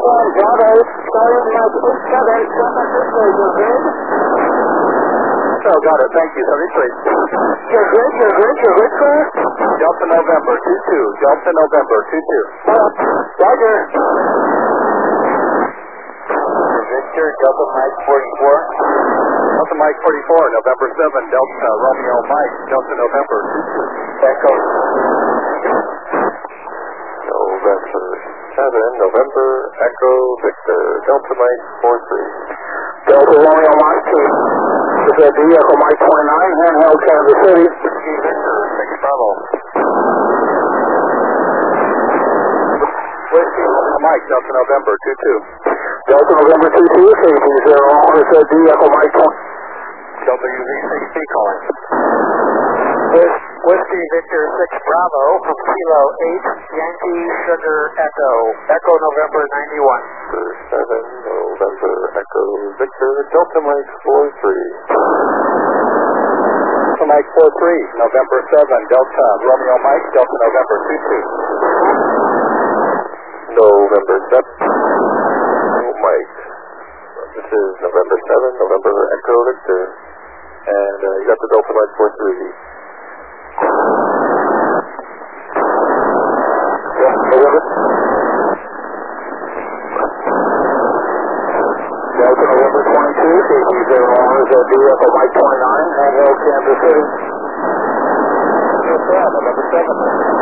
Bravo, starting at 87, second display, you're good. Oh, got it, thank you, 73. You're good, sir? Delta November, 22, Delta November, 22. Roger. Victor, Delta Mike 44. Delta Mike 44, November 7, Delta Romeo Mike, Delta November 22. Echo. November 7, November Echo Victor, Delta Mike 43. Delta Romeo Mike 2. This is Echo Mike 29, handheld Kansas City. Victor, 6 Bravo. Whiskey, Mike, Delta November 22. Delta November 22, KG0, this is Echo Mike 20. Delta UV6C calling. Whiskey Victor 6 Bravo from Kilo 8, Yankee Sugar Echo, Echo November 91. 7, November Echo Victor, Delta Mike 43. Delta Mike 43, November 7, Delta Romeo Mike, Delta November 22. November 7, Mike. This is November 7, November Echo Victor. And you got the Delta Mike 43. Delta November 22, KG0, Echo Mike 29, handheld Kansas City. November 7.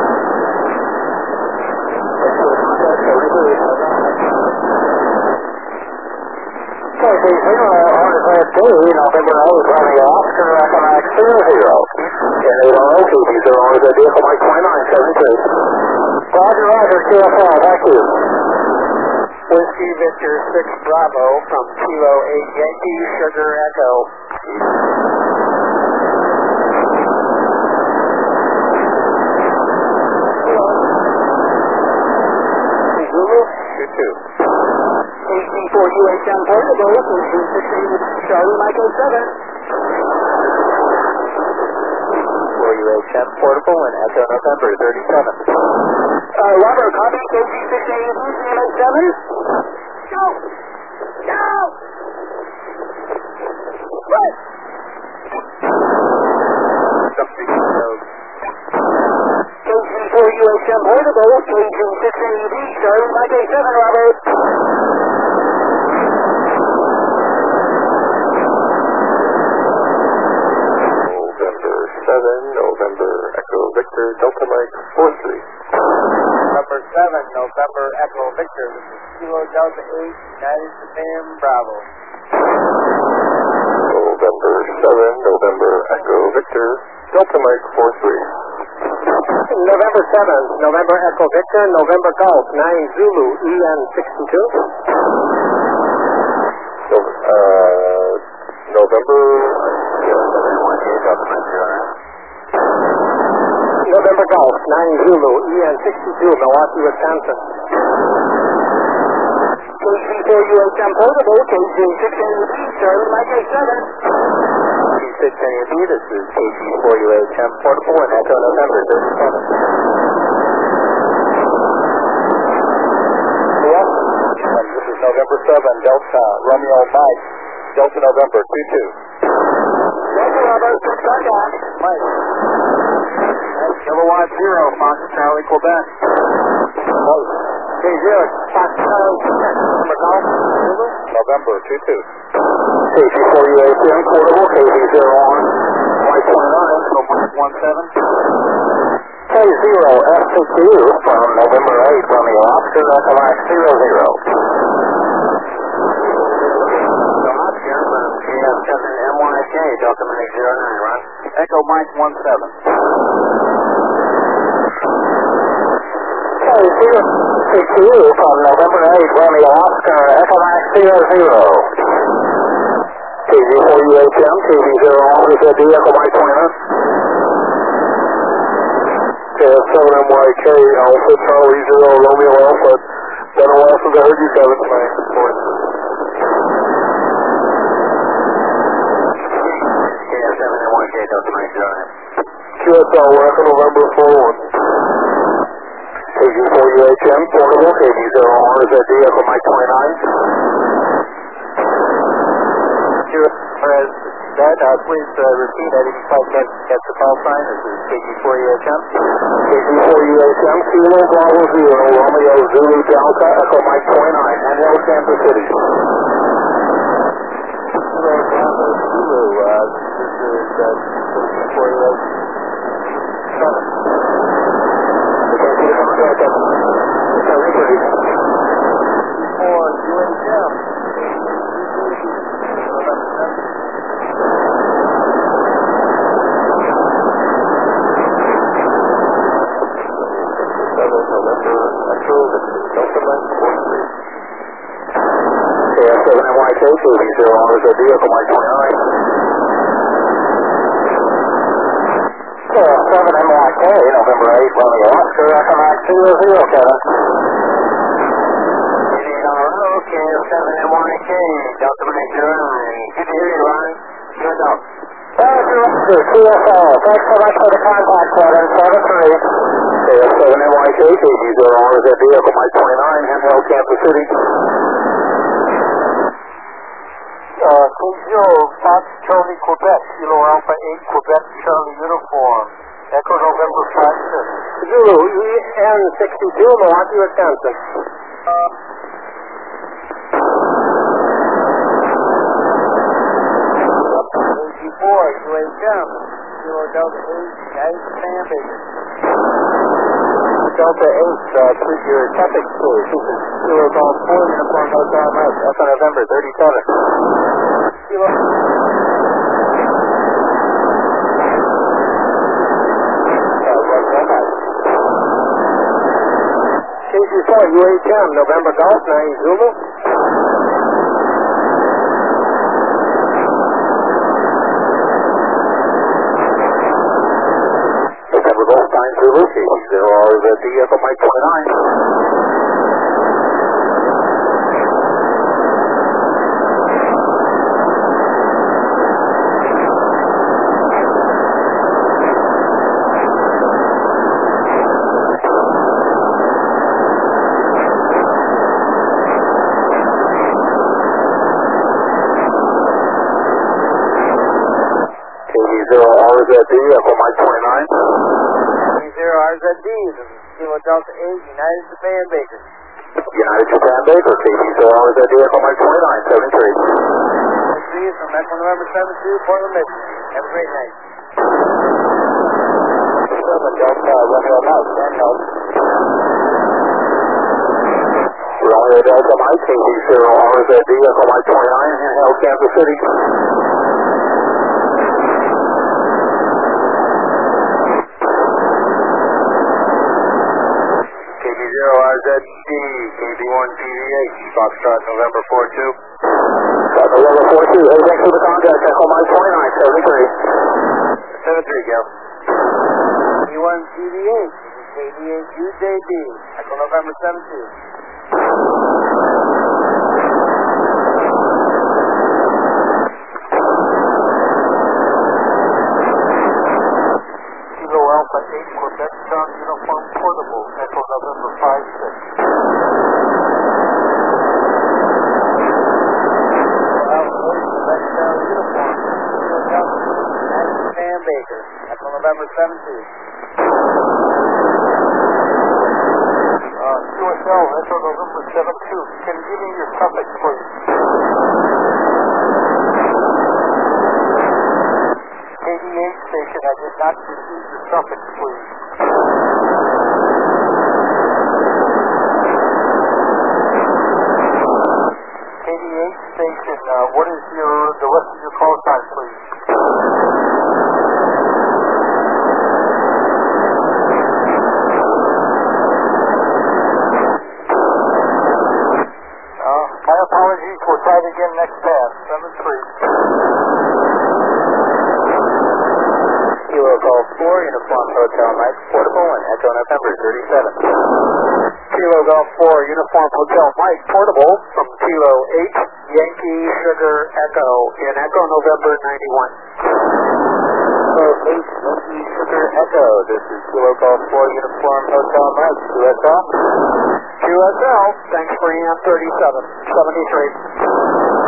KG0, RZ2, November 8, running Oscar, Echo Mike 00. And 8 KG0, RZ Echo Mike 29, 73. Roger, QFL, thank you. Whiskey Victor 6 Bravo from Kilo 8, Yankee Sugar Echo. Zulu, 22. KG4 UHM portable, KG680, Charlie Mike 07. For UHM portable and Echo November 37. Robert, copy, KG680, CMA7. Go! Go! Right! KG4 UHM portable, KG680, Charlie Mike 07, Robert. November 7, November Echo Victor, Delta Mike 43. Number 7, November Echo Victor. This is Kilo Delta 8, United Japan Bravo. November 7, November Echo Victor, Delta Mike 43. November 7, November Echo Victor, November Golf 9 Zulu, EN62. November November Golf 9 Zulu, EN62, Milwaukee, Wisconsin. KG4 UHM portable, KG680, Charlie Mike 07. K680B, this is KG4 UHM portable and Echo November 37. Yes. This is November 7, Delta Romeo Mike, Delta November 22. Delta Robert, good contact. Mike. Kilowatt 0, Fox Charlie Quebec. K0, Fox Charlie Quebec. Number Golf, Zulu. November 22. KG4 UHM portable, KG0 on Mike 29. So Mike 17. K0 FCQ from November 8, Romeo Oscar, Echo Mike 00. Oscar from KS7 MYK, Delta Mike 09, Ron. Echo Mike 17. K0 FCQ from November 8, Romeo Oscar, Echo Mike 00. KG4 UHM, KG0 on Echo Mike 29. KS7MYK, Alpha Charlie 0, Romeo Alpha. Been a while since I heard you, Kevin. Thanks. KS7MYK, Delta Mike 09. QSL, Echo November 41. KG4 KG4UHM, portable, KG0RZD, Echo Mike 29. Please repeat. I didn't quite catch the call sign. This is KG4UHM. KG4UHM, Kilo Bravo 0, Romeo Zulu Delta, Echo Mike 29, Handheld Kansas City. Kilo Bravo Zulu, this is KG4UHM. KF7NYK, KG0RZD, Echo Mike 29. KF7NYK, November 8, Romeo Oscar, Echo Mike 00, Kevin. KF7NYK, Delta Mike 09. Good to hear you, Ron. Good out. CFO, thanks so much for the contact, Kevin. 7-3. KF7NYK, KG0RZD, Echo Mike 29, Handheld Kansas City. K0, Fox Charlie, Quebec, Kilo Alpha 8, Quebec, Charlie Uniform, Echo November 5-6. Zulu, EN62, Milwaukee, Wisconsin. KG4, UHM, Kilo Delta 8, United Fan Base. Delta 8, treat your traffic please. This is Kilo Golf 4, Uniform Hotel Mike, Echo November 37. Kilo. KG4, UHM, November Golf 9, Zulu. November Golf 9, Zulu, KG0RZD, Echo Mike 29. KG0RZD, Echo Mike 29. KG0RZD, Kilo Delta 8, United Japan Baker. United Japan Baker, KG0RZD, Echo Mike 29, 7-3. 3 from Echo November 72, Portland, Michigan. Have a great night. 7 Delta, Romeo Mike, handheld. Romeo Delta Mike, KG0RZD, Echo Mike 29, handheld Kansas City. KG0RZD, KB1PVH, Foxtrot November 42. November 42, hey, thanks for the contact, Echo Mike 29, 7-3. 7-3, Gil. KB1PVH, KB8UJB, Echo November 72. Kilo Alpha 8, Quebec, Charlie Uniform, portable, Echo November 5-6. Baker, Echo November 17. QSL, Echo November 72. Can you give me your suffix, please? KD8 station, I did not receive your suffix, please. KD8 station, what is the rest of your call sign, please? My apologies, we'll try it again next pass, 7-3. Kilo Golf 4, Uniform Hotel Mike, portable, and Echo November 37. Kilo Golf 4, Uniform Hotel Mike, portable, from Kilo 8, Yankee Sugar Echo, in Echo November 91. Bravo 8, Yankee Sugar Echo. This is Kilo Golf 4 Uniform Hotel Mike, QSL. QSL, thanks for EM 3773.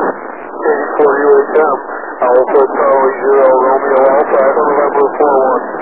For UHM, Alpha Charlie 0 Romeo Alpha, November 41.